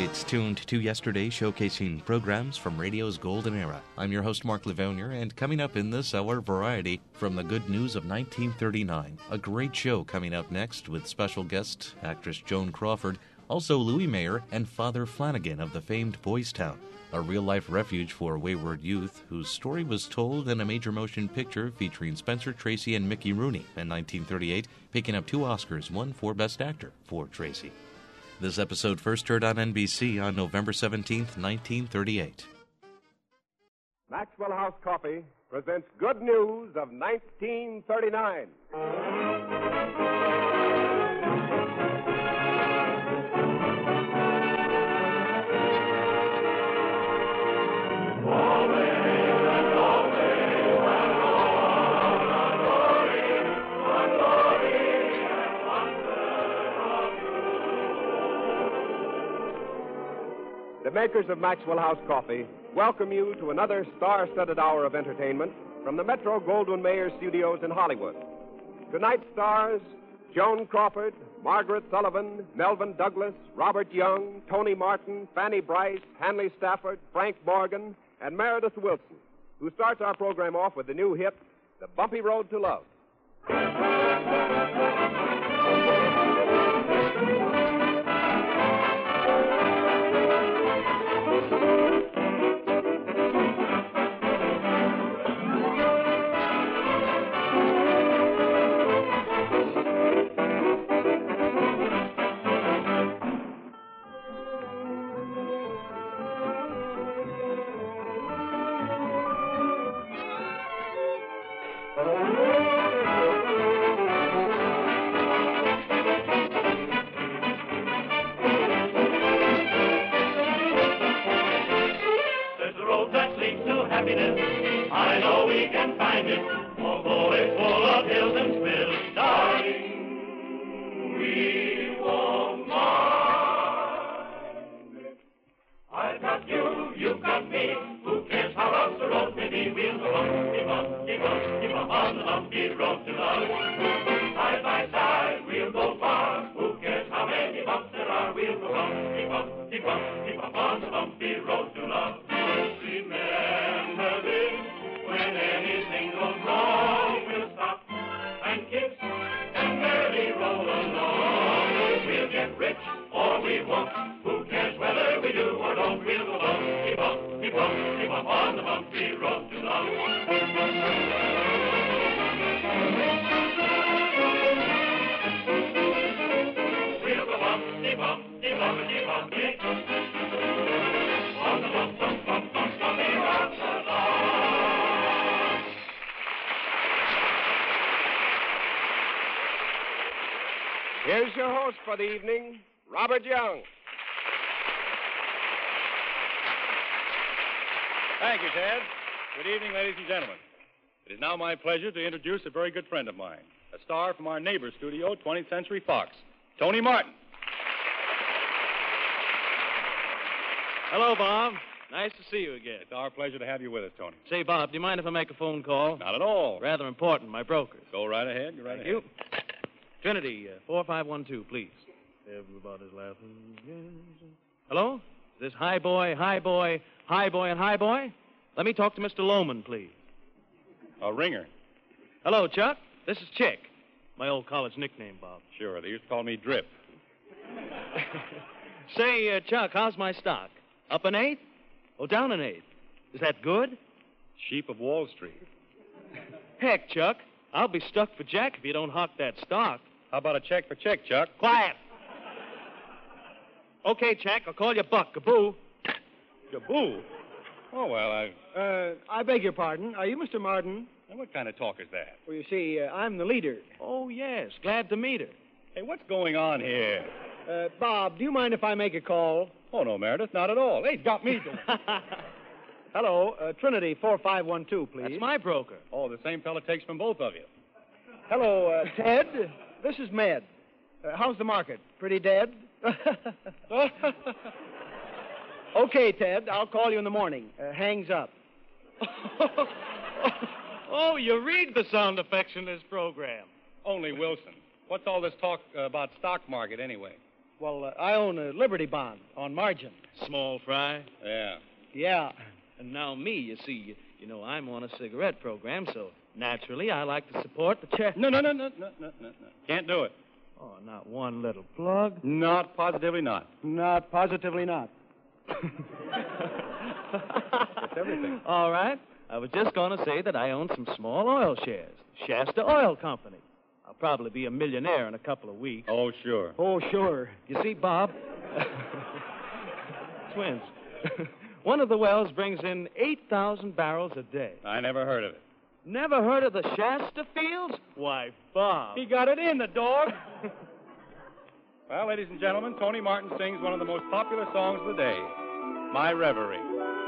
It's tuned to yesterday, showcasing programs from radio's golden era. I'm your host, Mark Livonier, and coming up in this hour, variety from the good news of 1939. A great show coming up next with special guest actress Joan Crawford, also Louis Mayer and Father Flanagan of the famed Boys Town, a real-life refuge for wayward youth whose story was told in a major motion picture featuring Spencer Tracy and Mickey Rooney in 1938, picking up 2 Oscars, one for Best Actor for Tracy. This episode first aired on NBC on November 17th, 1938. Maxwell House Coffee presents Good News of 1939. The makers of Maxwell House Coffee welcome you to another star-studded hour of entertainment from the Metro Goldwyn Mayer Studios in Hollywood. Tonight's stars, Joan Crawford, Margaret Sullivan, Melvin Douglas, Robert Young, Tony Martin, Fanny Bryce, Hanley Stafford, Frank Morgan, and Meredith Wilson, who starts our program off with the new hit, The Bumpy Road to Love. I know we can find it, although it's full of hills and spills. Darling, we won't mind it. I've got you, you've got me. Who cares how rough the road may be? We'll go bumpy, bumpy, bumpy, bump on the bumpy road to love. Side by side, we'll go far. Who cares how many bumps there are? We'll go bumpy, bumpy, bumpy, bump on the bumpy road to love. Remember this, when anything goes wrong, we'll stop and kiss and merrily roll along. We'll get rich or we won't. Who cares whether we do or don't? We'll go bumpy, bumpy, bumpy, bump on the bumpy road to love. We'll go bumpy, bumpy, bumpy, bumpy on the bump, bump, bump, bump, bumpy road to love. Here's your host for the evening, Robert Young. Thank you, Ted. Good evening, ladies and gentlemen. It is now my pleasure to introduce a very good friend of mine, a star from our neighbor studio, 20th Century Fox, Tony Martin. Hello, Bob. Nice to see you again. It's our pleasure to have you with us, Tony. Say, Bob, do you mind if I make a phone call? Not at all. Rather important, my brokers. Go right ahead. You're right Thank ahead. you. Trinity, 4512, please. Everybody's laughing again. Hello? Is this High Boy, High Boy, High Boy, and High Boy? Let me talk to Mr. Lohman, please. A ringer. Hello, Chuck. This is Chick. My old college nickname, Bob. Sure, they used to call me Drip. Say, Chuck, how's my stock? Up an eighth? Oh, down an eighth. Is that good? Sheep of Wall Street. Heck, Chuck, I'll be stuck for Jack if you don't hawk that stock. How about a check for check, Chuck? Quiet. Okay, Chuck, I'll call you Buck. Kaboo. Kaboo. Oh, well, I beg your pardon. Are you Mr. Martin? Now, what kind of talk is that? Well, you see, I'm the leader. Oh, yes. Glad to meet her. Hey, what's going on here? Bob, do you mind if I make a call? Oh, no, Meredith, not at all. Hey, got me doing. Hello, Trinity 4512, please. That's my broker. Oh, the same fella takes from both of you. Hello, Ted. This is Med. How's the market? Pretty dead? Okay, Ted. I'll call you in the morning. Hangs up. Oh, you read the sound effects in this program. Only Wilson. What's all this talk about stock market, anyway? Well, I own a Liberty bond on margin. Small fry. Yeah. Yeah. And now me, you see. You know, I'm on a cigarette program, so naturally I like to support the chair. No. Can't do it. Oh, not one little plug. Not positively not. Not positively not. It's everything. All right. I was just going to say that I own some small oil shares. Shasta Oil Company. I'll probably be a millionaire in a couple of weeks. Oh, sure. Oh, sure. You see, Bob? Twins. One of the wells brings in 8,000 barrels a day. I never heard of it. Never heard of the Shasta fields? Why, Bob. He got it in, the dog. Well, ladies and gentlemen, Tony Martin sings one of the most popular songs of the day, My Reverie.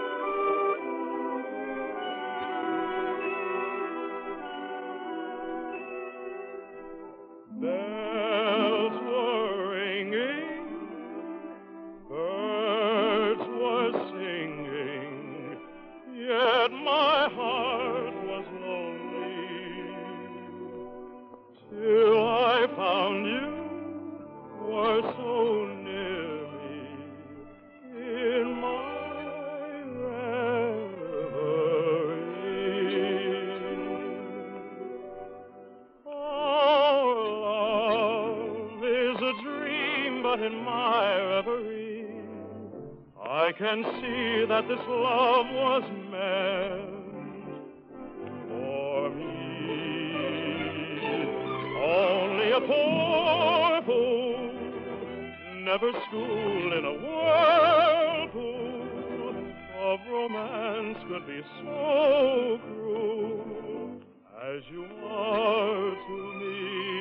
Bells were ringing, birds were singing, yet my heart was lonely, till I found you were so near me in my reverie. Oh, love is a dream, but in my reverie I can see that this love was meant for me. Only a poor fool, never schooled in a whirlpool of romance, could be so cruel as you are to me.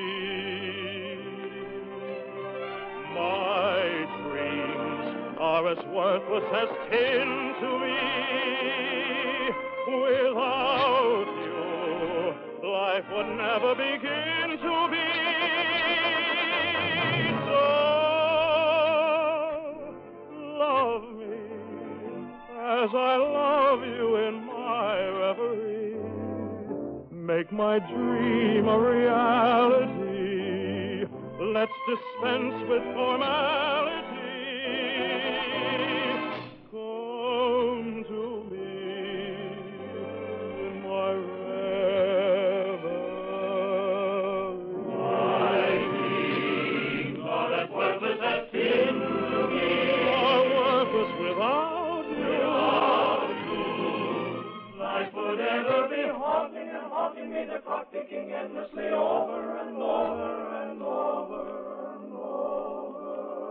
My dreams are as worthless as tin to me. Without you, life would never begin to be. So, love me as I love you in my reverie. Make my dream a reality. Let's dispense with formality. Come to me in my reverie. My dreams are as worthless as tin to me. Are worthless without you. Life would ever be haunting and haunting me, the clock ticking endlessly over and over and over and over.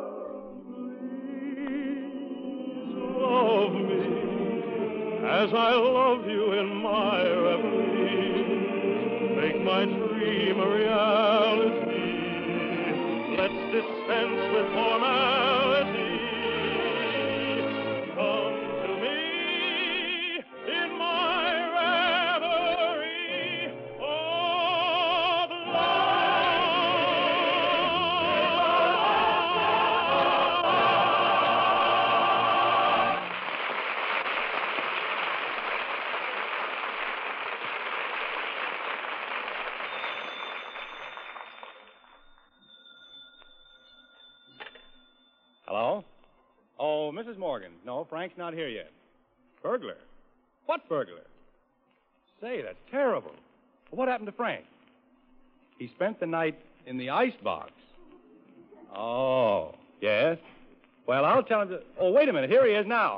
Please love me as I love you in my reverie. Make my dream a reality. Let's dispense with formality. Come to me in my reverie of love. Hello? Oh, Mrs. Morgan. No, Frank's not here yet. Burglar? What burglar? Say, that's terrible. What happened to Frank? He spent the night in the icebox. Oh, yes? Well, I'll tell him to... Oh, wait a minute. Here he is now.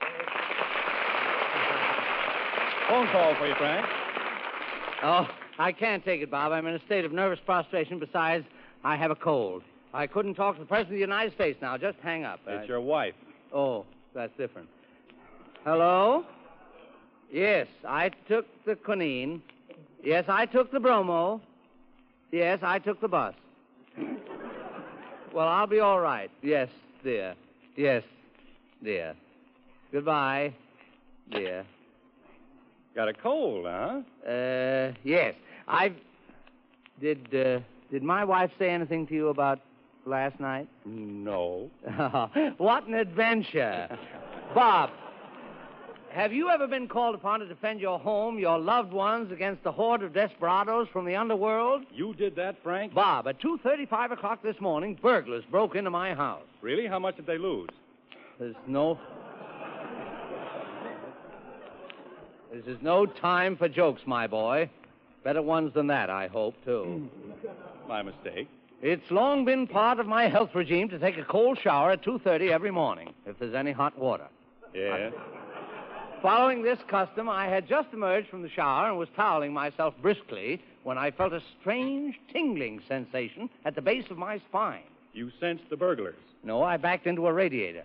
Phone call for you, Frank. Oh, I can't take it, Bob. I'm in a state of nervous prostration. Besides, I have a cold. I couldn't talk to the President of the United States now. Just hang up. It's your wife. Oh, that's different. Hello? Yes, I took the quinine. Yes, I took the bromo. Yes, I took the bus. Well, I'll be all right. Yes, dear. Yes, dear. Goodbye, dear. Got a cold, huh? Yes. Did my wife say anything to you about last night? No. What an adventure. Bob, Have you ever been called upon to defend your home, your loved ones, against a horde of desperados from the underworld? You did that, Frank? Bob, at 2:35 o'clock this morning, burglars broke into my house. Really? How much did they lose? This is no time for jokes, my boy. Better ones than that, I hope, too. My mistake. It's long been part of my health regime to take a cold shower at 2:30 every morning, if there's any hot water. Yeah? Following this custom, I had just emerged from the shower and was toweling myself briskly when I felt a strange tingling sensation at the base of my spine. You sensed the burglars. No, I backed into a radiator.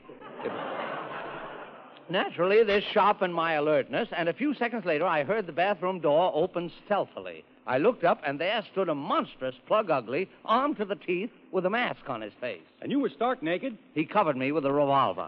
Naturally, this sharpened my alertness, and a few seconds later, I heard the bathroom door open stealthily. I looked up, and there stood a monstrous plug ugly, armed to the teeth, with a mask on his face. And you were stark naked? He covered me with a revolver.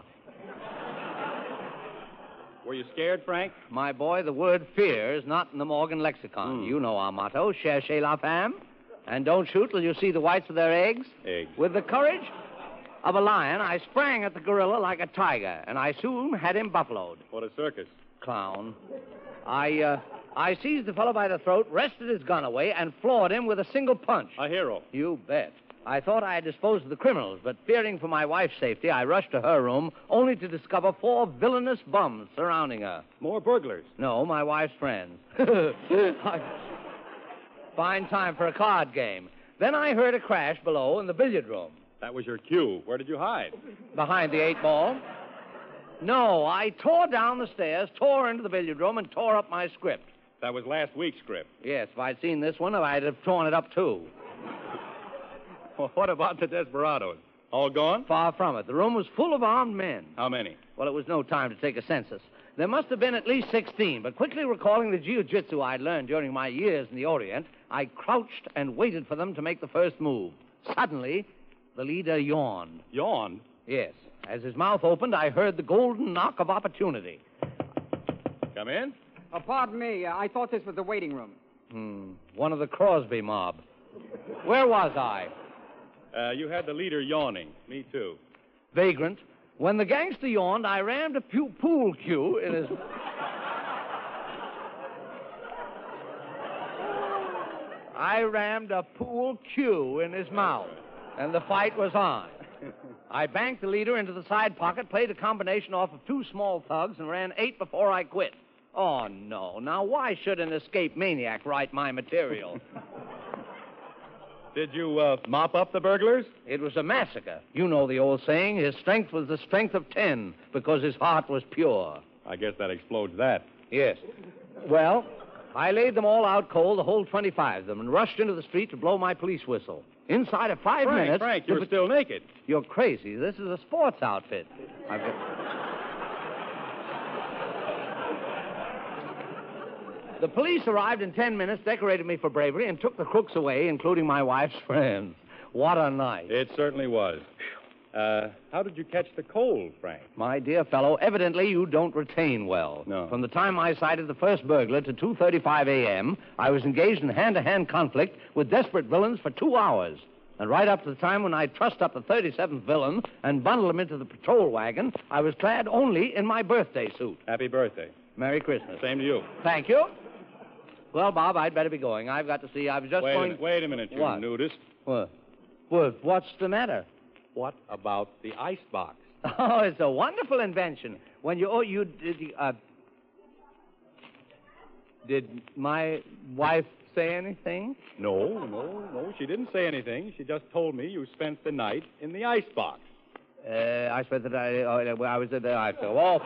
Were you scared, Frank? My boy, the word fear is not in the Morgan lexicon. You know our motto, cherchez la femme. And don't shoot till you see the whites of their eggs. Eggs. With the courage of a lion, I sprang at the gorilla like a tiger, and I soon had him buffaloed. What a circus. Clown. I seized the fellow by the throat, wrested his gun away, and floored him with a single punch. A hero. You bet. I thought I had disposed of the criminals, but fearing for my wife's safety, I rushed to her room, only to discover 4 villainous bums surrounding her. More burglars. No, my wife's friends. Fine time for a card game. Then I heard a crash below in the billiard room. That was your cue. Where did you hide? Behind the 8-ball. No, I tore down the stairs, tore into the billiard room, and tore up my script. That was last week's script. Yes, if I'd seen this one, I'd have torn it up, too. Well, what about the desperados? All gone? Far from it. The room was full of armed men. How many? Well, it was no time to take a census. There must have been at least 16, but quickly recalling the jiu-jitsu I'd learned during my years in the Orient, I crouched and waited for them to make the first move. Suddenly, the leader yawned. Yawned? Yes. As his mouth opened, I heard the golden knock of opportunity. Come in? Pardon me. I thought this was the waiting room. One of the Crosby mob. Where was I? You had the leader yawning. Me, too. Vagrant. When the gangster yawned, I rammed a pool cue in his... I rammed a pool cue in his mouth, and the fight was on. I banked the leader into the side pocket, played a combination off of 2 small thugs, and ran 8 before I quit. Oh, no. Now, why should an escaped maniac write my material? Did you mop up the burglars? It was a massacre. You know the old saying, his strength was the strength of 10 because his heart was pure. I guess that explodes that. Yes. Well, I laid them all out cold, the whole 25 of them, and rushed into the street to blow my police whistle. Inside of 5 minutes... Frank, you're still naked. You're crazy. This is a sports outfit. I've got... The police arrived in 10 minutes, decorated me for bravery, and took the crooks away, including my wife's friends. What a night. It certainly was. How did you catch the cold, Frank? My dear fellow, evidently you don't retain well. No. From the time I sighted the first burglar to 2:35 a.m., I was engaged in hand-to-hand conflict with desperate villains for 2 hours. And right up to the time when I trussed up the 37th villain and bundled him into the patrol wagon, I was clad only in my birthday suit. Happy birthday. Merry Christmas. Same to you. Thank you. Well, Bob, I'd better be going. I've got to see. I was just going... Wait a minute, you What? nudist. What? What's the matter? What about the icebox? Oh, it's a wonderful invention. When you... Did my wife say anything? No. She didn't say anything. She just told me you spent the night in the icebox. I spent the night... I was at the icebox. Oh...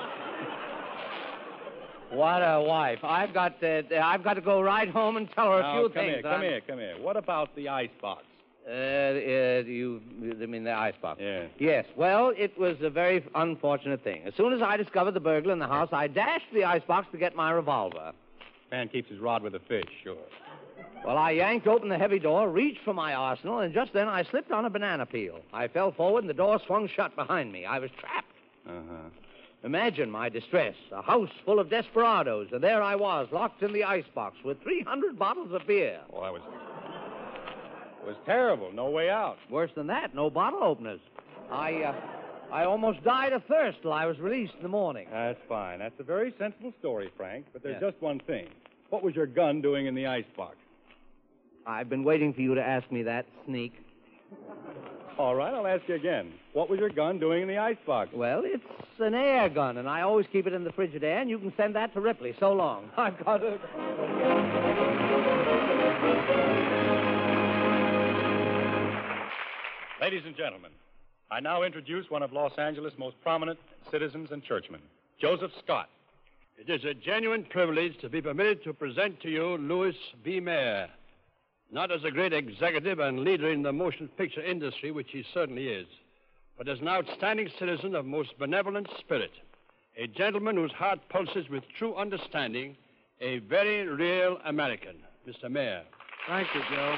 What a wife. I've got to go right home and tell her a few things. Come here. What about the icebox? You mean the icebox? Yeah. Yes. Well, it was a very unfortunate thing. As soon as I discovered the burglar in the house, I dashed the icebox to get my revolver. Man keeps his rod with a fish, sure. Well, I yanked open the heavy door, reached for my arsenal, and just then I slipped on a banana peel. I fell forward, and the door swung shut behind me. I was trapped. Uh-huh. Imagine my distress. A house full of desperados, and there I was, locked in the icebox with 300 bottles of beer. Oh, it was terrible. No way out. Worse than that, no bottle openers. I almost died of thirst till I was released in the morning. That's fine. That's a very sensible story, Frank, but there's Yeah. just one thing. What was your gun doing in the icebox? I've been waiting for you to ask me that, sneak. All right, I'll ask you again. What was your gun doing in the icebox? Well, it's an air gun, and I always keep it in the Frigidaire, and you can send that to Ripley. So long. I've got it. Ladies and gentlemen, I now introduce one of Los Angeles' most prominent citizens and churchmen, Joseph Scott. It is a genuine privilege to be permitted to present to you Louis B. Mayer, not as a great executive and leader in the motion picture industry, which he certainly is, but as an outstanding citizen of most benevolent spirit, a gentleman whose heart pulses with true understanding, a very real American. Mr. Mayer. Thank you, Joe.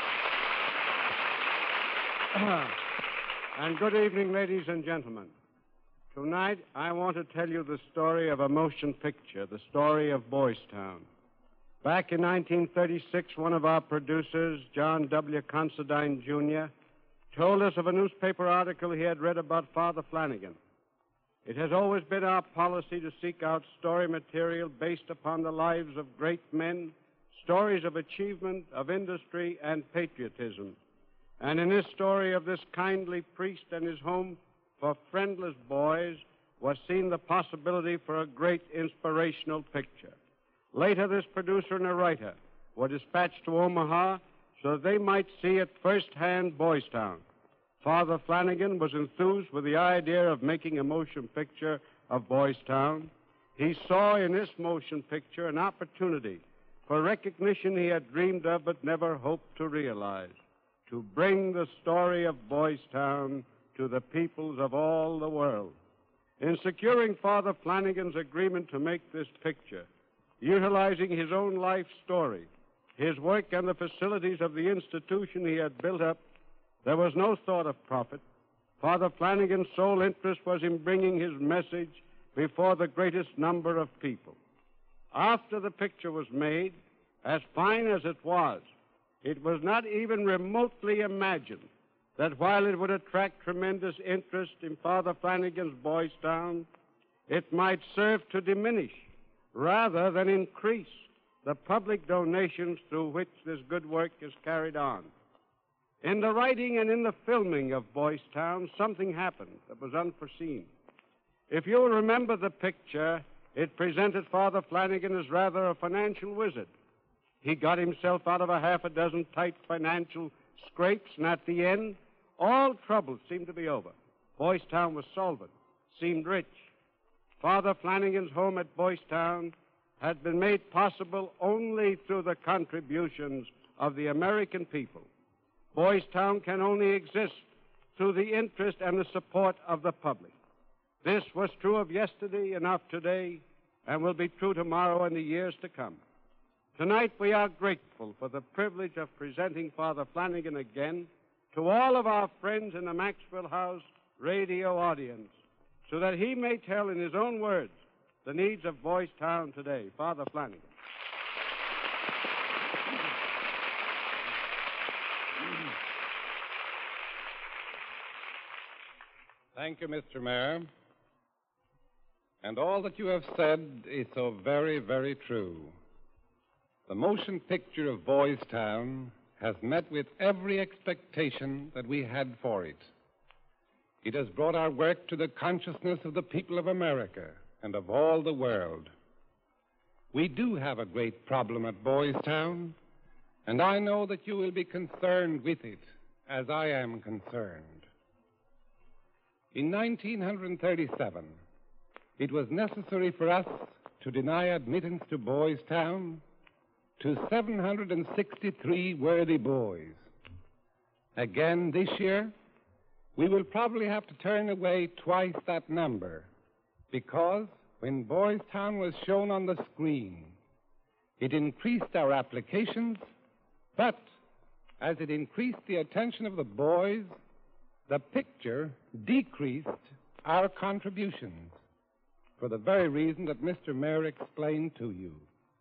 And good evening, ladies and gentlemen. Tonight, I want to tell you the story of a motion picture, the story of Boys Town. Back in 1936, one of our producers, John W. Considine, Jr., told us of a newspaper article he had read about Father Flanagan. It has always been our policy to seek out story material based upon the lives of great men, stories of achievement, of industry, and patriotism. And in this story of this kindly priest and his home for friendless boys was seen the possibility for a great inspirational picture. Later, this producer and a writer were dispatched to Omaha so that they might see at first-hand Boys Town. Father Flanagan was enthused with the idea of making a motion picture of Boys Town. He saw in this motion picture an opportunity for recognition he had dreamed of but never hoped to realize, to bring the story of Boys Town to the peoples of all the world. In securing Father Flanagan's agreement to make this picture, utilizing his own life story, his work and the facilities of the institution he had built up, there was no thought of profit. Father Flanagan's sole interest was in bringing his message before the greatest number of people. After the picture was made, as fine as it was not even remotely imagined that while it would attract tremendous interest in Father Flanagan's Boys Town, it might serve to diminish rather than increase the public donations through which this good work is carried on. In the writing and in the filming of Boys Town, something happened that was unforeseen. If you'll remember the picture, it presented Father Flanagan as rather a financial wizard. He got himself out of a half a dozen tight financial scrapes, and at the end, all troubles seemed to be over. Boys Town was solvent, seemed rich. Father Flanagan's home at Boys Town had been made possible only through the contributions of the American people. Boys Town can only exist through the interest and the support of the public. This was true of yesterday and of today, and will be true tomorrow and the years to come. Tonight we are grateful for the privilege of presenting Father Flanagan again to all of our friends in the Maxwell House radio audience, so that he may tell in his own words the needs of Boys Town today. Father Flanagan. Thank you, Mr. Mayor. And all that you have said is so very, very true. The motion picture of Boys Town has met with every expectation that we had for it. It has brought our work to the consciousness of the people of America and of all the world. We do have a great problem at Boys Town, and I know that you will be concerned with it, as I am concerned. In 1937, it was necessary for us to deny admittance to Boys Town to 763 worthy boys. Again this year, we will probably have to turn away twice that number, because when Boys Town was shown on the screen, it increased our applications, but as it increased the attention of the boys, the picture decreased our contributions for the very reason that Mr. Mayer explained to you.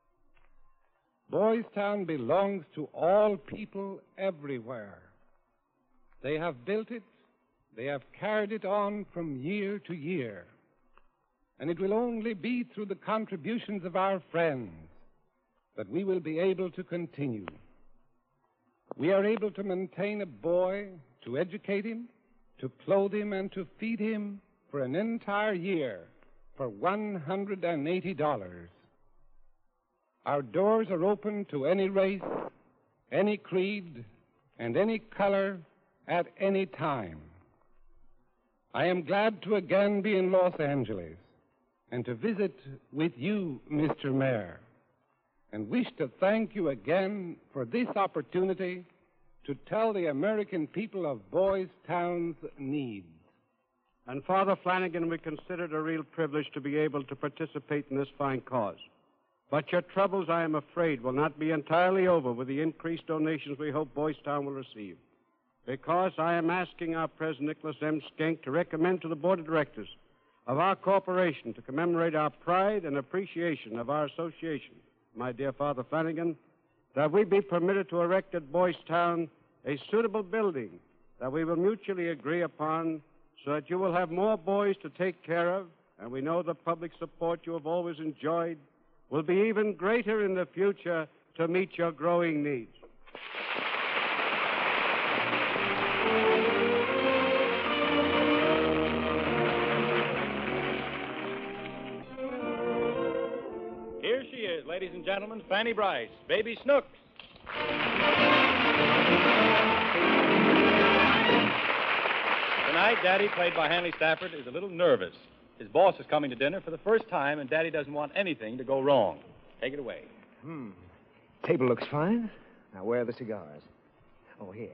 Boys Town belongs to all people everywhere. They have built it, They have carried it on from year to year. And it will only be through the contributions of our friends that we will be able to continue. We are able to maintain a boy, to educate him, to clothe him, and to feed him for an entire year for $180. Our doors are open to any race, any creed, and any color at any time. I am glad to again be in Los Angeles and to visit with you, Mr. Mayor, and wish to thank you again for this opportunity to tell the American people of Boys Town's needs. And, Father Flanagan, we consider it a real privilege to be able to participate in this fine cause. But your troubles, I am afraid, will not be entirely over with the increased donations we hope Boys Town will receive. Because I am asking our President, Nicholas M. Schenck, to recommend to the Board of Directors of our corporation to commemorate our pride and appreciation of our association, my dear Father Flanagan, that we be permitted to erect at Boys Town a suitable building that we will mutually agree upon so that you will have more boys to take care of, and we know the public support you have always enjoyed will be even greater in the future to meet your growing needs. Here she is, ladies and gentlemen, Fanny Bryce, Baby Snooks. Tonight, Daddy, played by Hanley Stafford, is a little nervous. His boss is coming to dinner for the first time, and Daddy doesn't want anything to go wrong. Take it away. Table looks fine. Now, where are the cigars? Oh, here.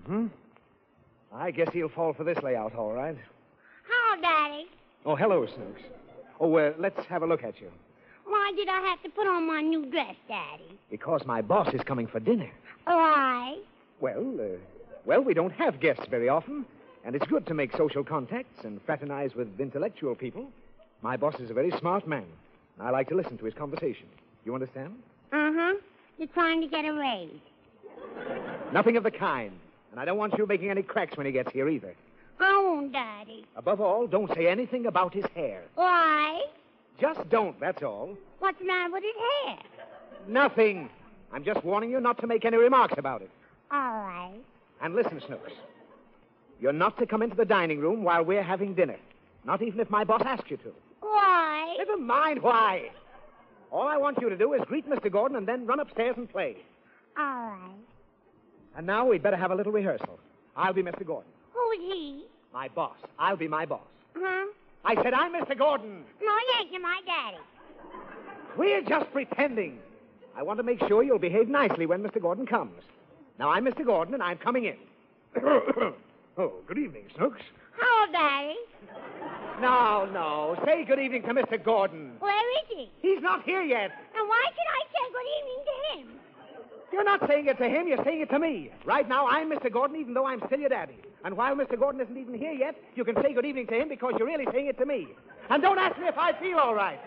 I guess he'll fall for this layout, all right. Hello, Daddy. Oh, hello, Snooks. Oh, let's have a look at you. Why did I have to put on my new dress, Daddy? Because my boss is coming for dinner. Why? Well, we don't have guests very often, and it's good to make social contacts and fraternize with intellectual people. My boss is a very smart man. I like to listen to his conversation. You understand? Uh-huh. You're trying to get a raise. Nothing of the kind. And I don't want you making any cracks when he gets here either. I won't, Daddy. Above all, don't say anything about his hair. Why? Just don't, that's all. What's the matter with his hair? Nothing. I'm just warning you not to make any remarks about it. All right. And listen, Snooks. You're not to come into the dining room while we're having dinner. Not even if my boss asks you to. Why? Never mind why. All I want you to do is greet Mr. Gordon and then run upstairs and play. All right. And now we'd better have a little rehearsal. I'll be Mr. Gordon. Who's he? My boss. I'll be my boss. Huh? I said I'm Mr. Gordon. No, you ain't. You're my daddy. We're just pretending. I want to make sure you'll behave nicely when Mr. Gordon comes. Now, I'm Mr. Gordon, and I'm coming in. Oh, good evening, Snooks. Hello, Daddy. No. Say good evening to Mr. Gordon. Where is he? He's not here yet. And why should I say good evening to him? You're not saying it to him, you're saying it to me. Right now, I'm Mr. Gordon, even though I'm still your daddy. And while Mr. Gordon isn't even here yet, you can say good evening to him because you're really saying it to me. And don't ask me if I feel all right.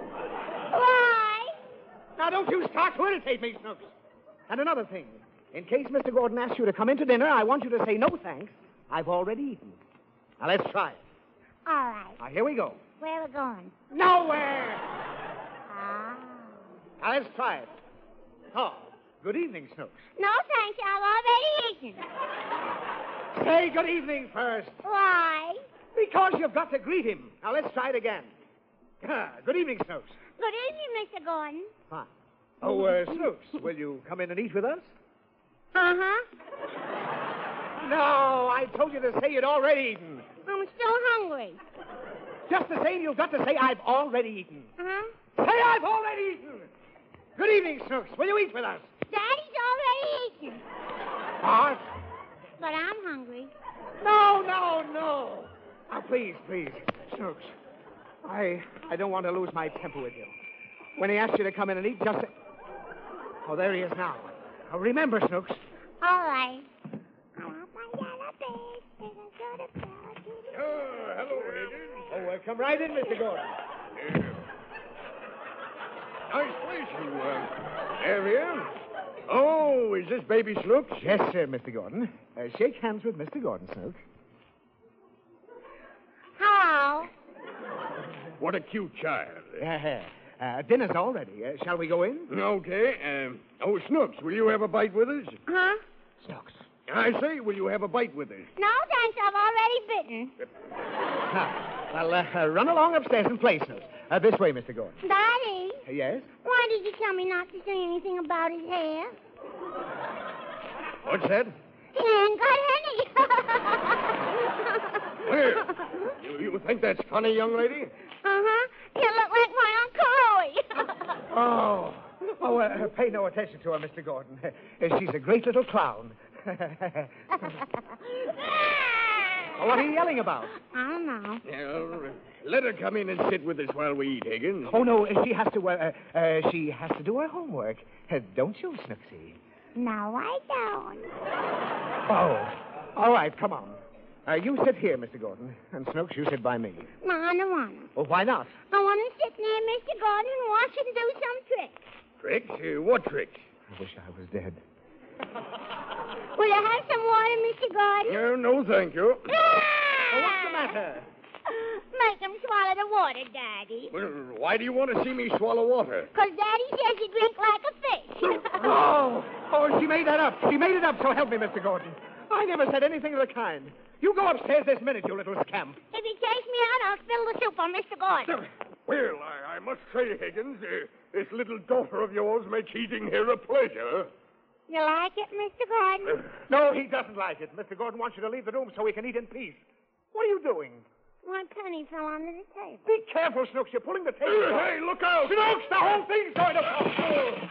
Why? Now, don't you start to irritate me, Snooks. And another thing. In case Mr. Gordon asks you to come in to dinner, I want you to say no thanks. I've already eaten. Now, let's try it. All right. Now, here we go. Where are we going? Nowhere! Ah. Now, let's try it. Oh, good evening, Snooks. No, thanks. I've already eaten. Say good evening first. Why? Because you've got to greet him. Now, let's try it again. Good evening, Snooks. Good evening, Mr. Gordon. Fine. Oh, Snooks, will you come in and eat with us? Uh-huh. No, I told you to say you'd already eaten. I'm still hungry. Just the same, you've got to say I've already eaten. Uh-huh. Say I've already eaten. Good evening, Snooks. Will you eat with us? Daddy's already eaten. What? But I'm hungry. No. Now, please, Snooks. I don't want to lose my temper with you. When he asks you to come in and eat, just say... Oh, there he is now. Now, remember, Snooks. All right. Hello, ladies. Oh, come right in, Mr. Gordon. Nice place you area. Oh, is this Baby Snooks? Yes, sir, Mr. Gordon. Shake hands with Mr. Gordon, Snooks. No. What a cute child. Dinner's all ready. Shall we go in? Okay. Snooks, will you have a bite with us? Huh? Snooks. I say, will you have a bite with us? No, thanks. I've already bitten. Well, run along upstairs and play, Snooks. This way, Mr. Gordon. Daddy, Yes? why did you tell me not to say anything about his hair? What's that? He ain't got any. Well, you think that's funny, young lady? Uh-huh. You look like my Uncle Louie. Pay no attention to her, Mr. Gordon. She's a great little clown. What are you yelling about? I don't know. Well, let her come in and sit with us while we eat, Higgins. Oh, no, she has to do her homework. Don't you, Snooksy? No, I don't. Oh, all right, come on. You sit here, Mr. Gordon, and Snooks, you sit by me. No, I don't want to. Well, why not? I want to sit near Mr. Gordon and watch him do some tricks. Tricks? What tricks? I wish I was dead. Will you have some water, Mr. Gordon? No, thank you. What's the matter? Make him swallow the water, Daddy. Well, why do you want to see me swallow water? Because Daddy says you drink like a fish. Oh, she made that up. She made it up, so help me, Mr. Gordon. I never said anything of the kind. You go upstairs this minute, you little scamp. If he takes me out, I'll spill the soup on Mr. Gordon. Well, I must say, Higgins, this little daughter of yours makes eating here a pleasure. You like it, Mr. Gordon? No, he doesn't like it. Mr. Gordon wants you to leave the room so he can eat in peace. What are you doing? My penny fell under the table. Be careful, Snooks. You're pulling the table. Hey, look out! Snooks, the whole thing's going to fall.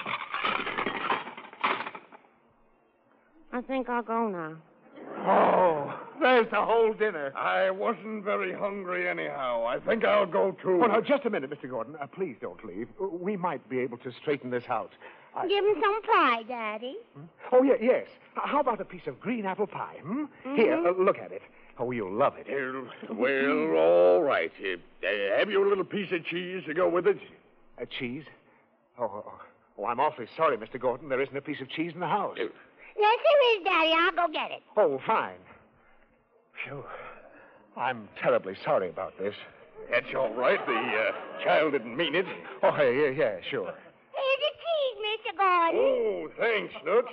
I think I'll go now. Oh, there's the whole dinner. I wasn't very hungry anyhow. I think I'll go too. Oh, no, just a minute, Mr. Gordon. Please don't leave. We might be able to straighten this out. Give him some pie, Daddy. Oh, yes. How about a piece of green apple pie, Mm-hmm. Here, look at it. Oh, you'll love it. Well, all right. Have you a little piece of cheese to go with it? Cheese? Oh, I'm awfully sorry, Mr. Gordon. There isn't a piece of cheese in the house. Yes, there is, Daddy. I'll go get it. Oh, fine. Phew. I'm terribly sorry about this. That's all right. The child didn't mean it. Oh, yeah, sure. Here's the cheese, Mr. Gordon. Oh, thanks, Snooks.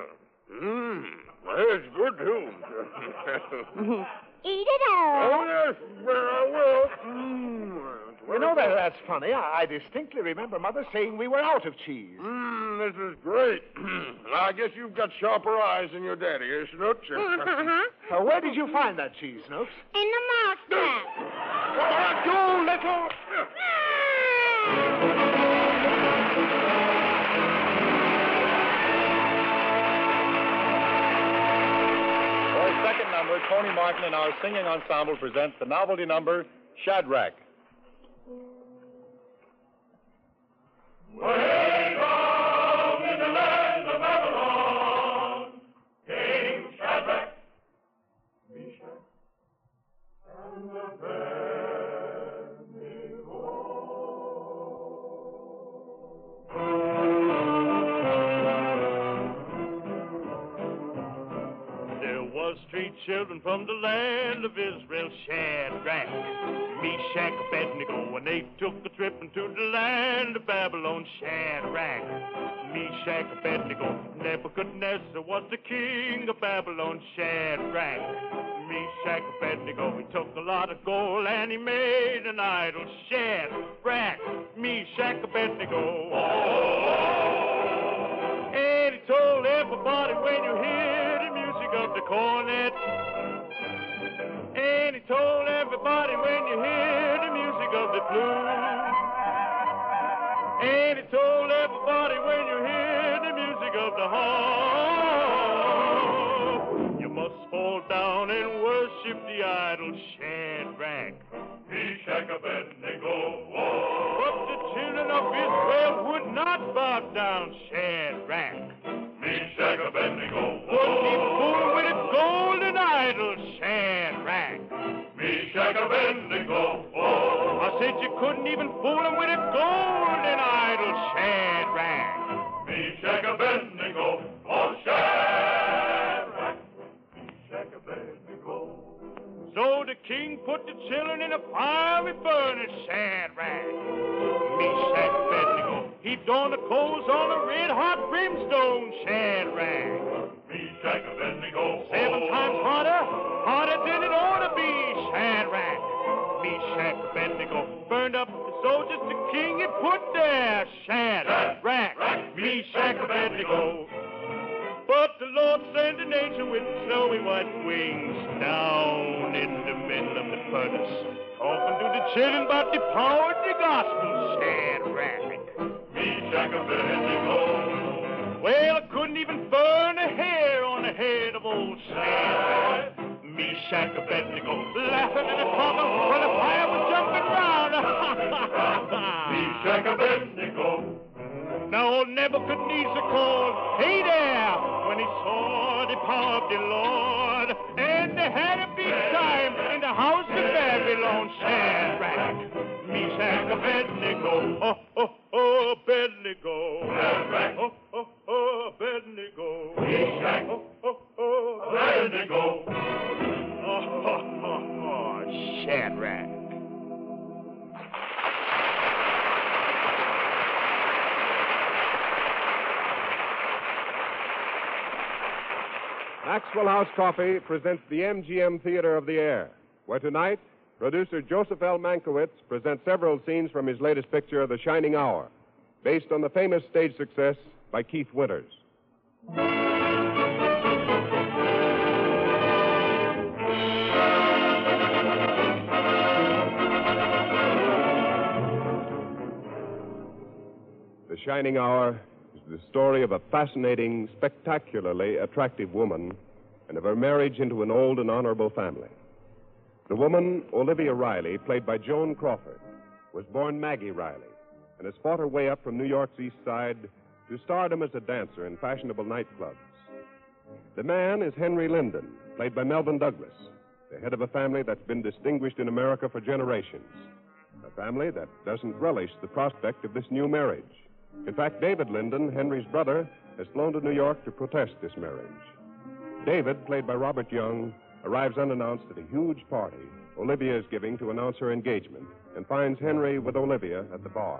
That's good, too. Eat it all. Oh, yes, I will. You know, that's funny. I distinctly remember Mother saying we were out of cheese. This is great. I guess you've got sharper eyes than your daddy, Snooks. Where did you find that cheese, Snooks? In the mousetrap. You little... Second number, Tony Martin and our singing ensemble present the novelty number, Shadrach. Way down in the land of Babylon, King Shadrach, Meshach, and Abednego. Three children from the land of Israel, Shadrach, Meshach, Abednego, and they took a trip into the land of Babylon. Shadrach, Meshach, Abednego, Nebuchadnezzar was the king of Babylon. Shadrach, Meshach, Abednego, he took a lot of gold and he made an idol. Shadrach, Meshach, Abednego. And he told everybody, when you hear the music of the cornet. And he told everybody, when you hear the music of the flute. And he told everybody, when you hear the music of the harp, you must fall down and worship the idol. Shadrach, Meshach, Abednego. But the children of Israel would not bow down. Shadrach, Meshach, Abednego. Wouldn't be fooled with a golden idol. Shadrach, Meshach, Abednego. I said you couldn't even fool him with a golden idol. Shadrach, Meshach, Abednego. Oh, Shadrach, Meshach, Abednego. So the king put the children in a fiery furnace, Shadrach, Meshach, Abednego. Heaped on the coals on a red-hot brimstone, Shadrach, Meshach, Abednego. 7 times hotter than it ought to be, Shadrach, Meshach, Abednego. Burned up the soldiers the king had put there, Shadrach, Meshach, Abednego. But the Lord sent an angel with snowy white wings down in the middle of the furnace, talking to the children about the power of the gospel, Shadrach, Meshach, Abednego. Well, I couldn't even burn a hair on the head of old Shadrach, Meshach, Abednego, laughing in the corner where the fire was jumping round. Meshach, Abednego. Now old Nebuchadnezzar called, "Hey there," when he saw the power of the Lord. And they had a big time in the house of Babylon, Shadrach, Meshach, Abednego. Oh, oh, oh, Abednego. Shadrach. Oh, oh, oh, Abednego. Meshach. Oh, oh, oh, Abednego. Oh, oh, oh, oh, Shadrach. Maxwell House Coffee presents the MGM Theater of the Air, where tonight, producer Joseph L. Mankiewicz presents several scenes from his latest picture, The Shining Hour, based on the famous stage success by Keith Winters. The Shining Hour is the story of a fascinating, spectacularly attractive woman and of her marriage into an old and honorable family. The woman, Olivia Riley, played by Joan Crawford, was born Maggie Riley and has fought her way up from New York's East Side to stardom as a dancer in fashionable nightclubs. The man is Henry Linden, played by Melvyn Douglas, the head of a family that's been distinguished in America for generations, a family that doesn't relish the prospect of this new marriage. In fact, David Linden, Henry's brother, has flown to New York to protest this marriage. David, played by Robert Young, arrives unannounced at a huge party Olivia is giving to announce her engagement and finds Henry with Olivia at the bar.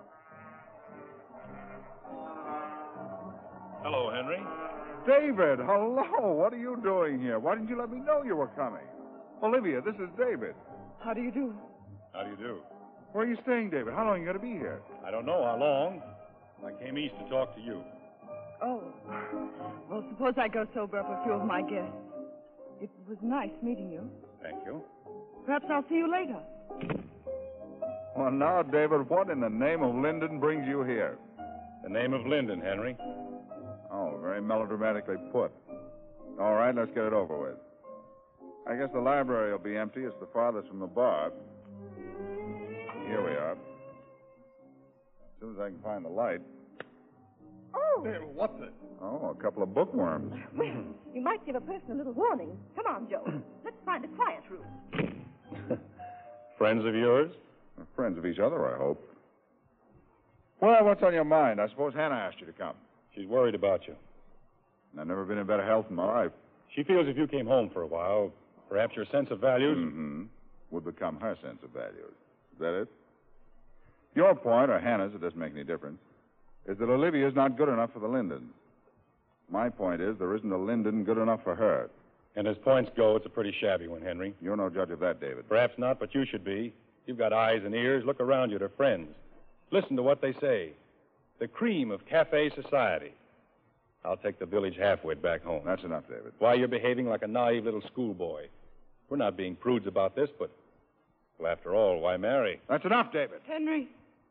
Hello, Henry. David, hello. What are you doing here? Why didn't you let me know you were coming? Olivia, this is David. How do you do? How do you do? Where are you staying, David? How long are you going to be here? I don't know how long. I came east to talk to you. Oh. Well, suppose I go sober up a few of my guests. It was nice meeting you. Thank you. Perhaps I'll see you later. Well, now, David, what in the name of Linden brings you here? The name of Linden, Henry. Oh, very melodramatically put. All right, let's get it over with. I guess the library will be empty. It's the farthest from the bar. Here we are. As soon as I can find the light. Oh! What's it? Oh, a couple of bookworms. Well, you might give a person a little warning. Come on, Joe. Let's find a quiet room. Friends of yours? Friends of each other, I hope. Well, what's on your mind? I suppose Hannah asked you to come. She's worried about you. I've never been in better health in my life. She feels if you came home for a while, perhaps your sense of values... Mm-hmm. Would become her sense of values. Is that it? Your point, or Hannah's, it doesn't make any difference, is that Olivia's not good enough for the Lindens. My point is there isn't a Linden good enough for her. And as points go, it's a pretty shabby one, Henry. You're no judge of that, David. Perhaps not, but you should be. You've got eyes and ears. Look around you. They're friends. Listen to what they say. The cream of cafe society. I'll take the village halfwit back home. That's enough, David. Why, you're behaving like a naive little schoolboy. We're not being prudes about this, but... Well, after all, why marry? That's enough, David. Henry,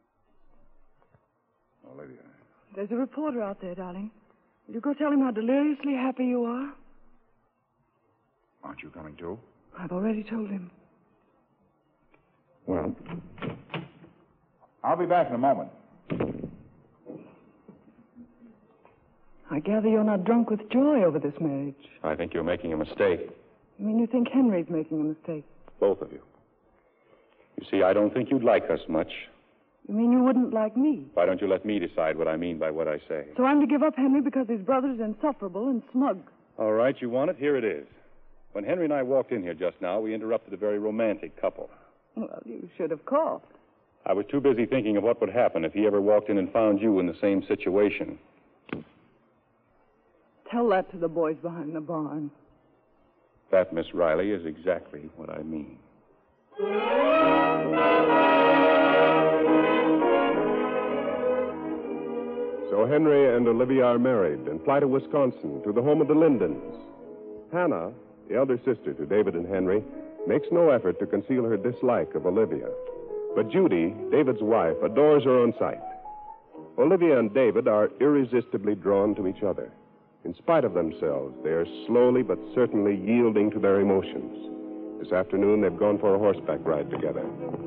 Olivia. there's a reporter out there, darling. Will you go tell him how deliriously happy you are? Aren't you coming, too? I've already told him. Well, I'll be back in a moment. I gather you're not drunk with joy over this marriage. I think you're making a mistake. You mean you think Henry's making a mistake? Both of you. You see, I don't think you'd like us much. You mean you wouldn't like me? Why don't you let me decide what I mean by what I say? So I'm to give up Henry because his brother's insufferable and smug. All right, you want it? Here it is. When Henry and I walked in here just now, we interrupted a very romantic couple. Well, you should have coughed. I was too busy thinking of what would happen if he ever walked in and found you in the same situation. Tell that to the boys behind the barn. That, Miss Riley, is exactly what I mean. So Henry and Olivia are married and fly to Wisconsin, to the home of the Lindens. Hannah, the elder sister to David and Henry, makes no effort to conceal her dislike of Olivia. But Judy, David's wife, adores her on sight. Olivia and David are irresistibly drawn to each other. In spite of themselves, they are slowly but certainly yielding to their emotions. This afternoon, they've gone for a horseback ride together.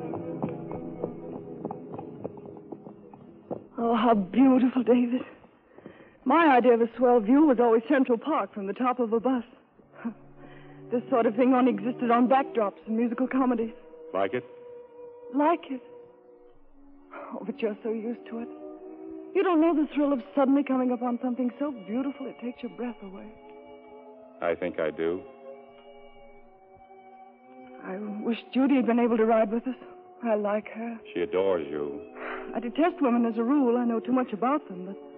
Oh, how beautiful, David. My idea of a swell view was always Central Park from the top of a bus. This sort of thing only existed on backdrops in musical comedies. Like it? Like it? Oh, but you're so used to it. You don't know the thrill of suddenly coming upon something so beautiful it takes your breath away. I think I do. I wish Judy had been able to ride with us. I like her. She adores you. I detest women as a rule. I know too much about them, but...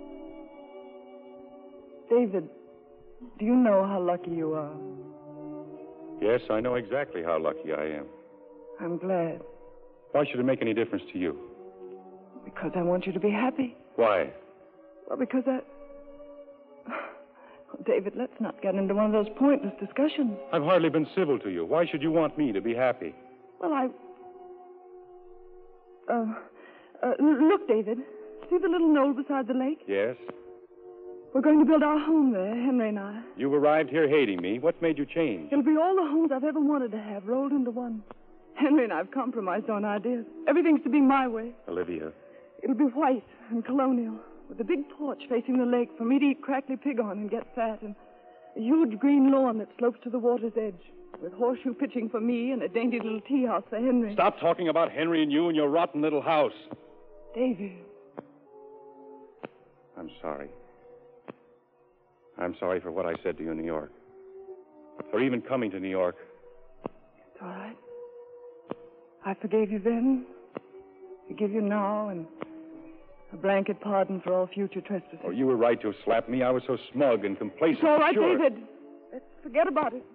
David, do you know how lucky you are? Yes, I know exactly how lucky I am. I'm glad. Why should it make any difference to you? Because I want you to be happy. Why? Well, because I... David, let's not get into one of those pointless discussions. I've hardly been civil to you. Why should you want me to be happy? Well, look, David. See the little knoll beside the lake? Yes? We're going to build our home there, Henry and I. You've arrived here hating me. What's made you change? It'll be all the homes I've ever wanted to have rolled into one. Henry and I have compromised on ideas. Everything's to be my way. Olivia. It'll be white and colonial, with a big porch facing the lake for me to eat crackly pig on and get fat, and a huge green lawn that slopes to the water's edge, with horseshoe pitching for me and a dainty little tea house for Henry. Stop talking about Henry and you and your rotten little house. David. I'm sorry. I'm sorry for what I said to you in New York. For even coming to New York. It's all right. I forgave you then, forgive you now, and a blanket pardon for all future trespasses. Oh, you were right to slap me. I was so smug and complacent. It's all right, sure. David. Let's forget about it.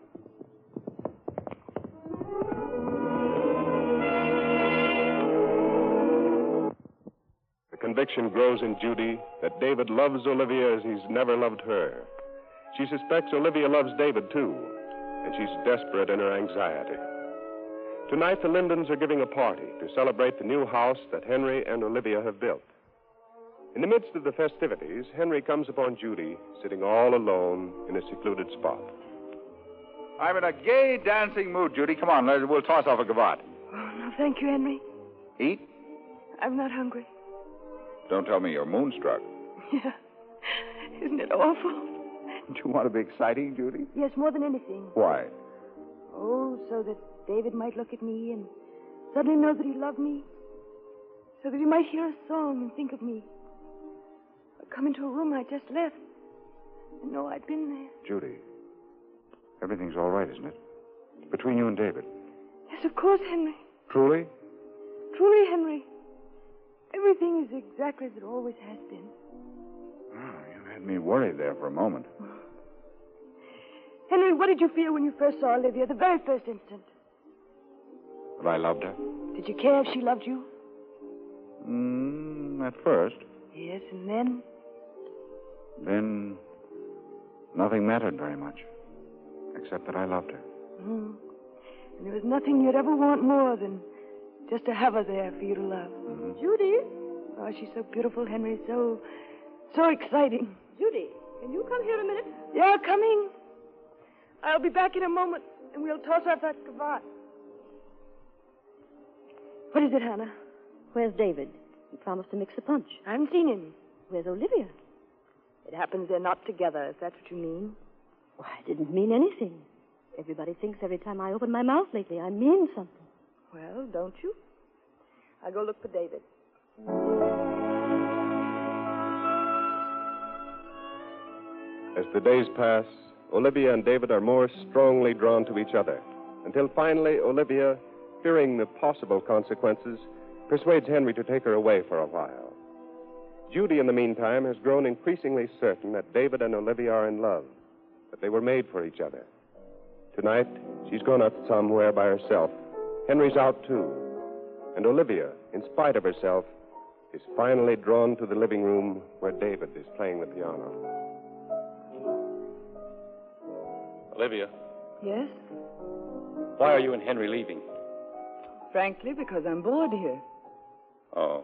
The conviction grows in Judy that David loves Olivia as he's never loved her. She suspects Olivia loves David, too, and she's desperate in her anxiety. Tonight, the Lindens are giving a party to celebrate the new house that Henry and Olivia have built. In the midst of the festivities, Henry comes upon Judy sitting all alone in a secluded spot. I'm in a gay, dancing mood, Judy. Come on, we'll toss off a gavotte. Oh, no, thank you, Henry. Eat? I'm not hungry. Don't tell me you're moonstruck. Yeah. Isn't it awful? Do you want to be exciting, Judy? Yes, more than anything. Why? Oh, so that David might look at me and suddenly know that he loved me. So that he might hear a song and think of me. Or come into a room I just left and know I'd been there. Judy, everything's all right, isn't it? Between you and David. Yes, of course, Henry. Truly? Truly, Henry. Everything is exactly as it always has been. Oh, you had me worried there for a moment. Henry, what did you feel when you first saw Olivia, the very first instant? That I loved her? Did you care if she loved you? At first. Yes, and then? Then nothing mattered very much, except that I loved her. And there was nothing you'd ever want more than just to have her there for you to love. Judy? Oh, she's so beautiful, Henry, so exciting. Judy, can you come here a minute? Yeah, coming. I'll be back in a moment, and we'll toss off that cravat. What is it, Hannah? Where's David? He promised to mix the punch. I haven't seen him. Where's Olivia? It happens they're not together, if that's what you mean. Why, I didn't mean anything. Everybody thinks every time I open my mouth lately I mean something. Well, don't you? I'll go look for David. As the days pass, Olivia and David are more strongly drawn to each other, until finally Olivia, fearing the possible consequences, persuades Henry to take her away for a while. Judy, in the meantime, has grown increasingly certain that David and Olivia are in love, that they were made for each other. Tonight, she's gone out somewhere by herself. Henry's out, too. And Olivia, in spite of herself, is finally drawn to the living room where David is playing the piano. Olivia, Yes? why are you and Henry leaving? Frankly, because I'm bored here. Oh,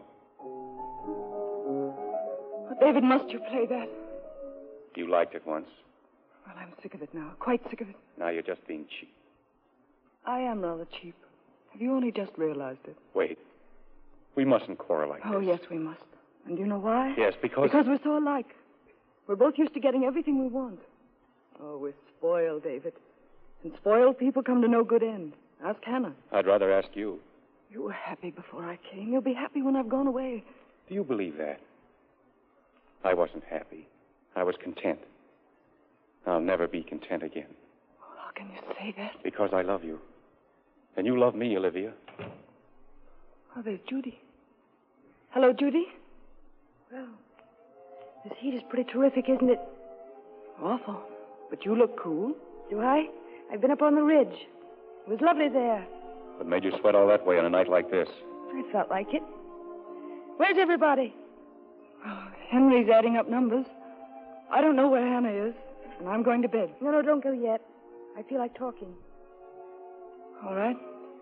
Oh, David, must you play that? you liked it once. Well, I'm sick of it now. Quite sick of it. Now you're just being cheap. I am rather cheap. Have you only just realized it? Wait. We mustn't quarrel like Oh, this. yes, we must. And do you know why? Yes, because... Because we're so alike. We're both used to getting everything we want. Oh, we're spoiled, David. And spoiled people come to no good end. Ask Hannah. I'd rather ask you. You were happy before I came. You'll be happy when I've gone away. Do you believe that? I wasn't happy. I was content. I'll never be content again. How can you say that? Because I love you. And you love me, Olivia. Oh, there's Judy. Hello, Judy? Well, this heat is pretty terrific, isn't it? Awful. But you look cool. Do I? I've been up on the ridge. It was lovely there. What made you sweat all that way on a night like this? I felt like it. Where's everybody? Oh, Henry's adding up numbers. I don't know where Hannah is, and I'm going to bed. No, don't go yet. I feel like talking. All right.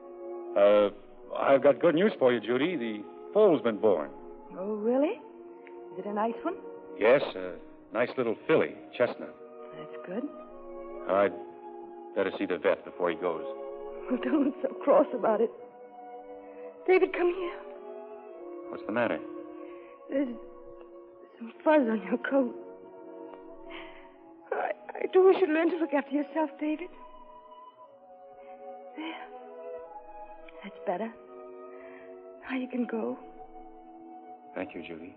I've got good news for you, Judy. The foal's been born. Oh, really? Is it a nice one? Yes, a nice little filly, chestnut. That's good. I'd better see the vet before he goes. Oh, don't look so cross about it. David, come here. What's the matter? There's some fuzz on your coat. I do wish you'd learn to look after yourself, David. There. That's better. Now you can go. Thank you, Judy.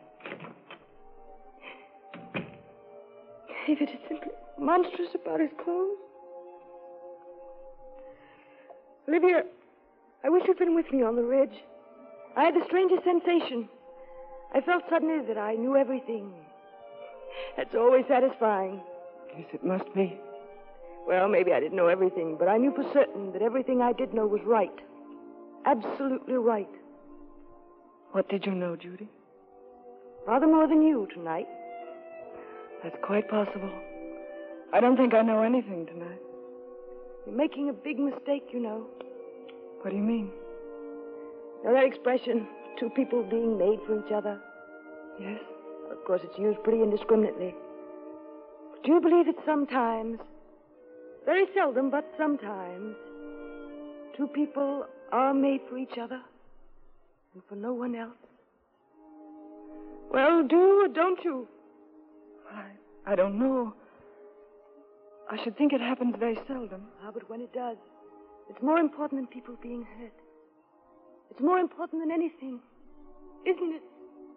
David is simply monstrous about his clothes. Olivia, I wish you'd been with me on the ridge. I had the strangest sensation. I felt suddenly that I knew everything. That's always satisfying. Yes, it must be. Well, maybe I didn't know everything, but I knew for certain that everything I did know was right. Absolutely right. What did you know, Judy? Rather more than you tonight. That's quite possible. I don't think I know anything tonight. You're making a big mistake, you know. What do you mean? Now, that expression, two people being made for each other. Yes? Of course, it's used pretty indiscriminately. But do you believe that sometimes, very seldom, but sometimes, two people are made for each other and for no one else? Well, do or don't you? I don't know. I should think it happens very seldom. Ah, but when it does, it's more important than people being hurt. It's more important than anything, isn't it?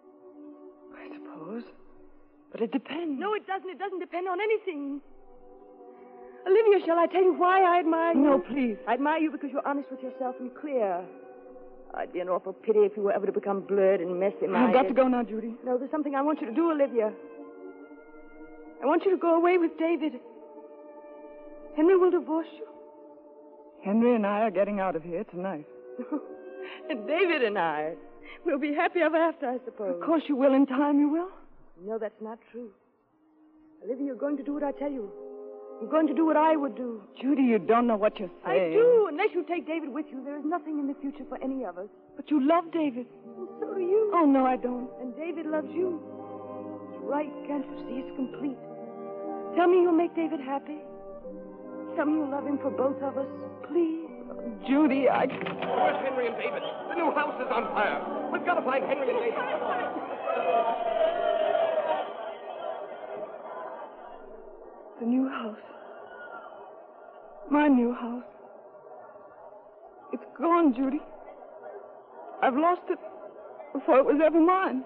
I suppose. But it depends. No, it doesn't. It doesn't depend on anything. Olivia, shall I tell you why I admire you? No, please. I admire you because you're honest with yourself and clear. I'd be an awful pity if you were ever to become blurred and messy-minded. I've got to go now, Judy. No, there's something I want you to do, Olivia. I want you to go away with David. Henry will divorce you. Henry and I are getting out of here tonight. And David and I will be happy ever after, I suppose. Of course you will. In time you will. No, that's not true. Olivia, you're going to do what I tell you. You're going to do what I would do. Judy, you don't know what you're saying. I do. Unless you take David with you, there is nothing in the future for any of us. But you love David. And so do you. Oh, no, I don't. And David loves you. It's right. Can't you see? It's complete. Tell me you'll make David happy. Tell me you'll love him for both of us. Please. Judy, Where's Henry and David? The new house is on fire. We've got to find Henry and David. Come on. The new house. My new house. It's gone, Judy. I've lost it before it was ever mine.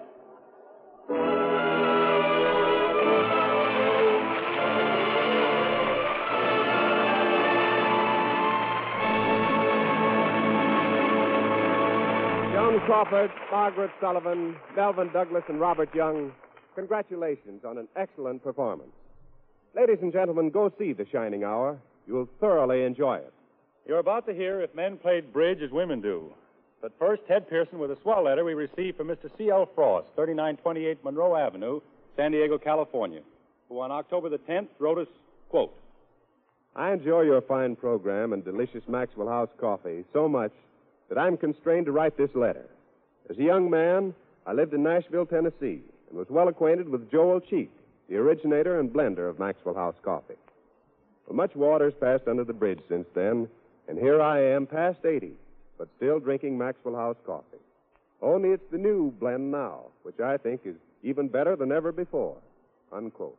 Joan Crawford, Margaret Sullivan, Melvin Douglas, and Robert Young, congratulations on an excellent performance. Ladies and gentlemen, go see The Shining Hour. You'll thoroughly enjoy it. You're about to hear If Men Played Bridge as Women Do. But first, Ted Pearson with a swell letter we received from Mr. C.L. Frost, 3928 Monroe Avenue, San Diego, California, who on October the 10th wrote us, quote, I enjoy your fine program and delicious Maxwell House coffee so much that I'm constrained to write this letter. As a young man, I lived in Nashville, Tennessee, and was well acquainted with Joel Cheek, the originator and blender of Maxwell House coffee. Well, much water's passed under the bridge since then, and here I am, past 80, but still drinking Maxwell House coffee. Only it's the new blend now, which I think is even better than ever before. Unquote.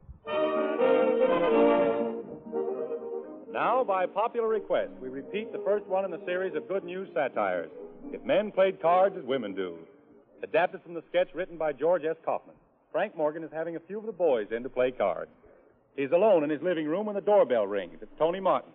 Now, by popular request, we repeat the first one in the series of good news satires, If Men Played Cards as Women Do. Adapted from the sketch written by George S. Kaufman. Frank Morgan is having a few of the boys in to play cards. He's alone in his living room when the doorbell rings. It's Tony Martin.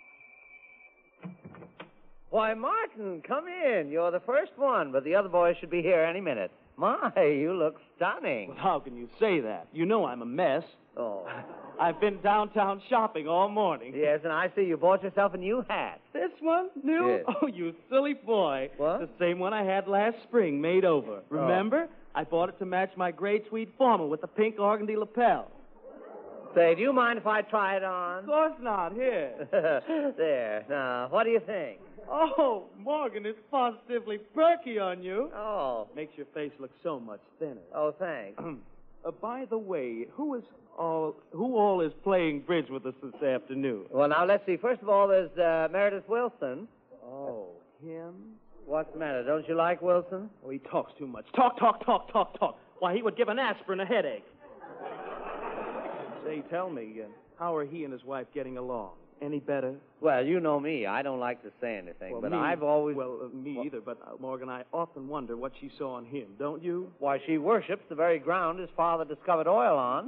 Why, Martin, come in. You're the first one, but the other boys should be here any minute. My, you look stunning. Well, how can you say that? You know I'm a mess. Oh. I've been downtown shopping all morning. Yes, and I see you bought yourself a new hat. This one? New? Yes. Oh, you silly boy. What? The same one I had last spring, made over. Remember? I bought it to match my gray tweed formal with the pink organdy lapel. Say, do you mind if I try it on? Of course not. Here. There. Now, what do you think? Oh, Morgan, it's positively perky on you. Oh. Makes your face look so much thinner. Oh, thanks. By the way, who all is playing bridge with us this afternoon? Well, now, let's see. First of all, there's Meredith Wilson. Oh, him? What's the matter? Don't you like Wilson? Oh, he talks too much. Talk. Why, he would give an aspirin a headache. Say, tell me, how are he and his wife getting along? Any better? Well, you know me. I don't like to say anything, but I've always... Well, me either, but, Morgan, I often wonder what she saw in him, don't you? Why, she worships the very ground his father discovered oil on.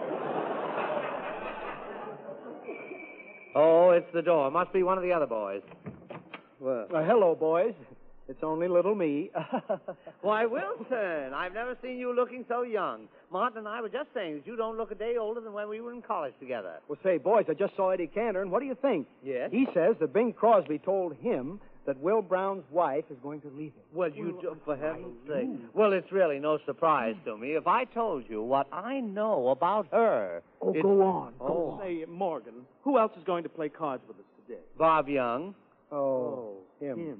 Oh, it's the door. Must be one of the other boys. Well, hello, boys. It's only little me. Why, Wilson, I've never seen you looking so young. Martin and I were just saying that you don't look a day older than when we were in college together. Well, say, boys, I just saw Eddie Cantor, and what do you think? Yes? He says that Bing Crosby told him that Will Brown's wife is going to leave him. Well, you do, for heaven's sake. Well, it's really no surprise to me. If I told you what I know about her... Oh, go on. Oh, say, Morgan, who else is going to play cards with us today? Bob Young. Oh, him.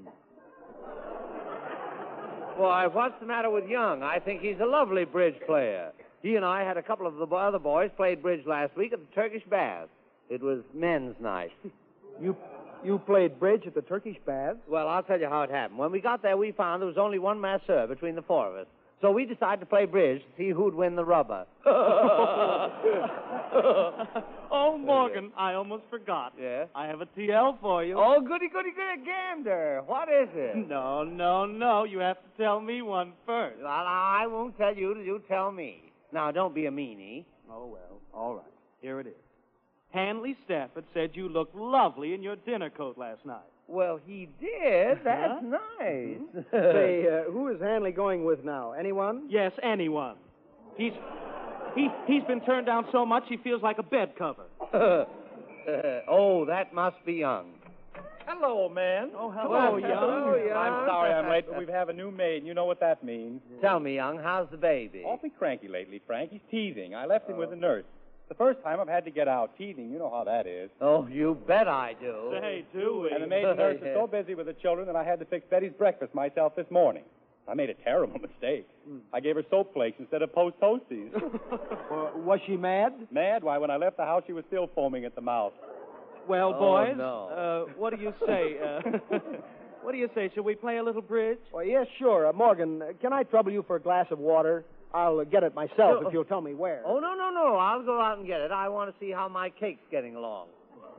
Why, what's the matter with Young? I think he's a lovely bridge player. He and I had a couple of the other boys played bridge last week at the Turkish Baths. It was men's night. You played bridge at the Turkish Baths? Well, I'll tell you how it happened. When we got there, we found there was only one masseur between the four of us. So we decided to play bridge to see who'd win the rubber. Oh, Morgan, I almost forgot. Yeah? I have a TL for you. Oh, goody, gander. What is it? No. You have to tell me one first. Well, I won't tell you till you tell me. Now, don't be a meanie. Oh, well, all right. Here it is. Hanley Stafford said you looked lovely in your dinner coat last night. Well, he did. That's nice. Say, who is Hanley going with now? Anyone? Yes, anyone. He's been turned down so much he feels like a bed cover. Oh, that must be Young. Hello, man. Oh, hello, Young. Hello, Young. I'm sorry I'm late, but we have a new maid, and you know what that means. Tell me, Young, how's the baby? Awfully cranky lately, Frank. He's teething. I left him with the nurse. The first time I've had to get out teething. You know how that is. Oh, you bet I do. Say, do we? And the maid and nurse are so busy with the children that I had to fix Betty's breakfast myself this morning. I made a terrible mistake. I gave her soap flakes instead of Post Toasties. Was she mad? Mad? Why, when I left the house, she was still foaming at the mouth. Well, boys, no. What do you say? What do you say? Shall we play a little bridge? Well, yes, sure. Morgan, can I trouble you for a glass of water? I'll get it myself if you'll tell me where. Oh, no. I'll go out and get it. I want to see how my cake's getting along.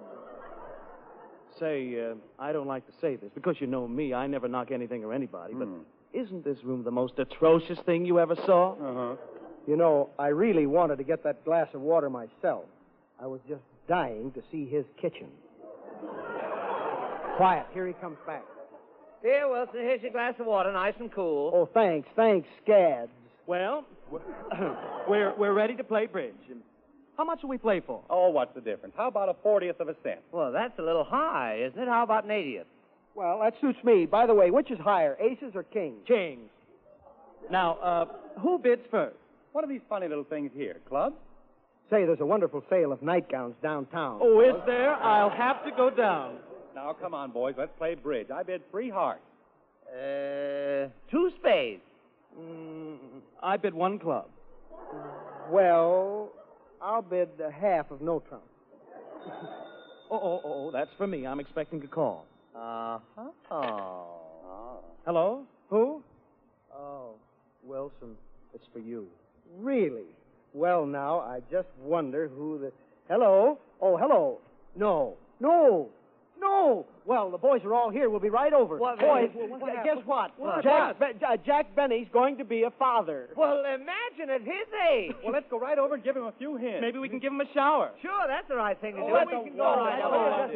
Say, I don't like to say this because you know me. I never knock anything or anybody, but isn't this room the most atrocious thing you ever saw? Uh-huh. You know, I really wanted to get that glass of water myself. I was just dying to see his kitchen. Quiet. Here he comes back. Here, Wilson, here's your glass of water, nice and cool. Oh, thanks, Scads. Well, we're ready to play bridge. How much will we play for? Oh, what's the difference? How about a 40th of a cent? Well, that's a little high, isn't it? How about an 80th? Well, that suits me. By the way, which is higher, aces or kings? Kings. Now, who bids first? What are these funny little things here? Clubs? Say, there's a wonderful sale of nightgowns downtown. Oh, is there? I'll have to go down. Now, come on, boys. Let's play bridge. I bid 3 hearts. 2 spades. I bid 1 club. Well, I'll bid half of no trump. Oh, that's for me. I'm expecting a call. Oh. Hello? Who? Oh, Wilson, it's for you. Really? Well, now, I just wonder who the... Hello? Oh, hello. No. Well, the boys are all here. We'll be right over. What, boys, what guess what? What? Jack Benny's going to be a father. Well, imagine at his age. Well, let's go right over and give him a few hints. Maybe we can give him a shower. Sure, that's the right thing to do. We can go right over.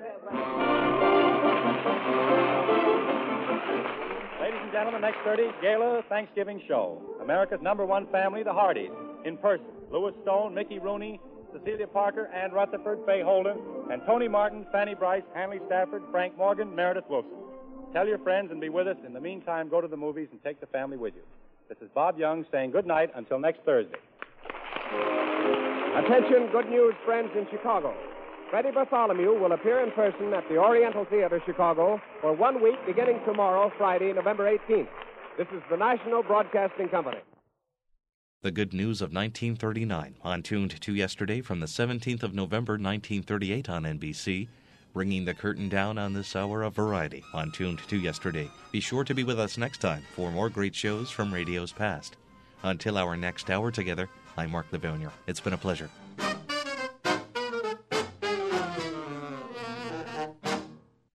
Ladies and gentlemen, next Thursday, Gala Thanksgiving Show. America's #1 family, the Hardys, in person. Louis Stone, Mickey Rooney, Cecilia Parker, Ann Rutherford, Fay Holden, and Tony Martin, Fanny Bryce, Hanley Stafford, Frank Morgan, Meredith Wilson. Tell your friends and be with us. In the meantime, go to the movies and take the family with you. This is Bob Young saying good night until next Thursday. Attention, good news, friends in Chicago. Freddie Bartholomew will appear in person at the Oriental Theater, Chicago, for 1 week beginning tomorrow, Friday, November 18th. This is the National Broadcasting Company. The Good News of 1939, on Tuned to Yesterday from the 17th of November, 1938 on NBC, bringing the curtain down on this hour of variety on Tuned to Yesterday. Be sure to be with us next time for more great shows from radio's past. Until our next hour together, I'm Mark Livonia. It's been a pleasure.